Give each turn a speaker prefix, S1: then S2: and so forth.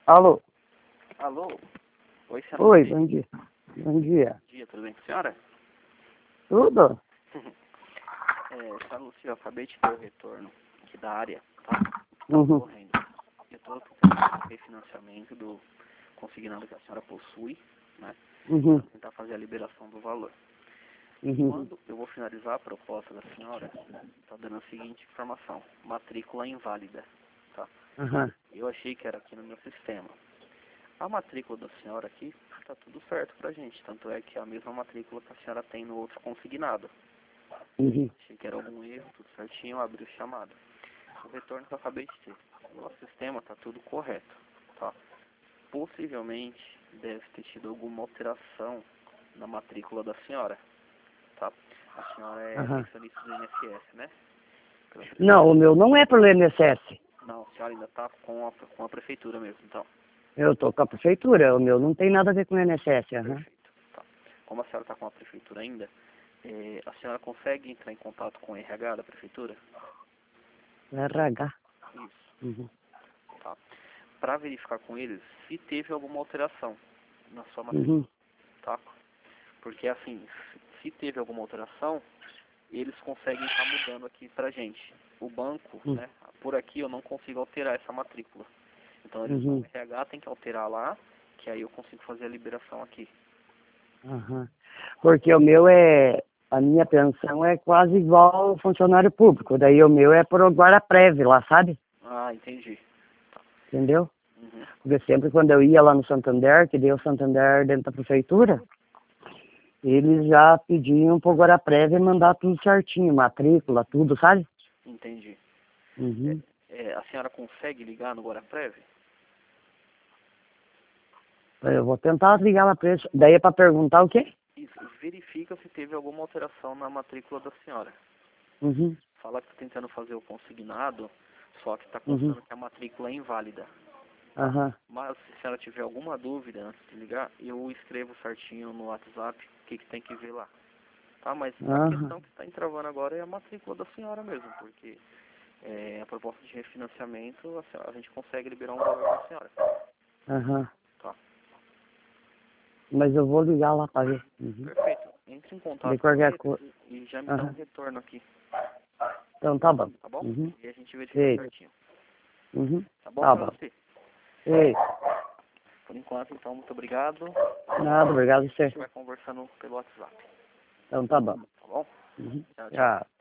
S1: Alô?
S2: Alô? Oi, senhora.
S1: Oi, bom dia. Bom dia.
S2: Bom dia, tudo bem com a senhora?
S1: Tudo?
S2: Senhora Lucia, eu acabei de ter o retorno aqui da área, tá?
S1: Uhum.
S2: Correndo. Eu estou tentando fazer o refinanciamento do consignado que a senhora possui, né?
S1: Uhum.
S2: Para tentar fazer a liberação do valor.
S1: Uhum.
S2: Quando eu vou finalizar a proposta da senhora, está dando a seguinte informação: matrícula inválida, tá?
S1: Aham.
S2: Eu achei que era aqui no meu sistema. A matrícula da senhora aqui está tudo certo pra gente, tanto é que é a mesma matrícula que a senhora tem no outro consignado.
S1: Uhum.
S2: Achei que era algum erro, tudo certinho, eu abri o chamado. O retorno que eu acabei de ter. No nosso sistema está tudo correto, tá? Possivelmente deve ter tido alguma alteração na matrícula da senhora, tá? A senhora é
S1: Aham.
S2: pensionista do INSS, né?
S1: Não, o meu não é pelo INSS.
S2: Não, a senhora ainda está com a prefeitura mesmo, então.
S1: Eu tô com a prefeitura, o meu não tem nada a ver com o INSS. Aham.
S2: Perfeito. Tá. Como a senhora está com a prefeitura ainda, a senhora consegue entrar em contato com o RH da prefeitura?
S1: RH.
S2: Isso.
S1: Uhum.
S2: Tá. Para verificar com eles se teve alguma alteração na sua matrícula,
S1: Uhum.
S2: tá? Porque assim, se teve alguma alteração, eles conseguem estar mudando aqui pra gente. O banco,
S1: Uhum.
S2: né? Por aqui eu não consigo alterar essa matrícula. Então eles
S1: Uhum.
S2: no RH tem que alterar lá, que aí eu consigo fazer a liberação aqui.
S1: Aham. Porque o meu é... A minha pensão é quase igual ao funcionário público. Daí o meu é por Guaraprev lá, sabe?
S2: Ah, entendi.
S1: Entendeu?
S2: Uhum.
S1: Porque sempre quando eu ia lá no Santander, que deu o Santander dentro da prefeitura, eles já pediam pro Guaraprev mandar tudo certinho, matrícula, tudo, sabe?
S2: Entendi.
S1: Uhum.
S2: A senhora consegue ligar no Guaraprev?
S1: Eu vou tentar ligar lá pra eles. Daí é pra perguntar o quê?
S2: Isso. Verifica se teve alguma alteração na matrícula da senhora.
S1: Uhum.
S2: Fala que está tentando fazer o consignado, só que está
S1: Uhum.
S2: constando que a matrícula é inválida. Tá?
S1: Aham.
S2: Mas se a senhora tiver alguma dúvida antes de ligar, eu escrevo certinho no WhatsApp o que tem que ver lá. Tá? Mas a
S1: Aham.
S2: questão que está entravando agora é a matrícula da senhora mesmo, porque a proposta de refinanciamento a gente consegue liberar um valor para a senhora.
S1: Aham.
S2: Tá?
S1: Mas eu vou ligar lá pra ver. Uhum.
S2: Perfeito. Entre em
S1: De
S2: contato com
S1: qualquer
S2: eles
S1: coisa.
S2: e já me dá um
S1: Aham.
S2: retorno aqui,
S1: Então tá bom.
S2: tá bom?
S1: Uhum.
S2: E a gente verifica
S1: Sei.
S2: certinho.
S1: Uhum.
S2: Tá bom,
S1: Tá
S2: senhora
S1: bom.
S2: Luci?
S1: Sei.
S2: Por enquanto, então, muito obrigado.
S1: Nada, obrigado a
S2: A
S1: você.
S2: gente vai conversando pelo WhatsApp,
S1: Então tá bom.
S2: tá bom?
S1: Uhum.
S2: Tchau, tchau.
S1: Tchau.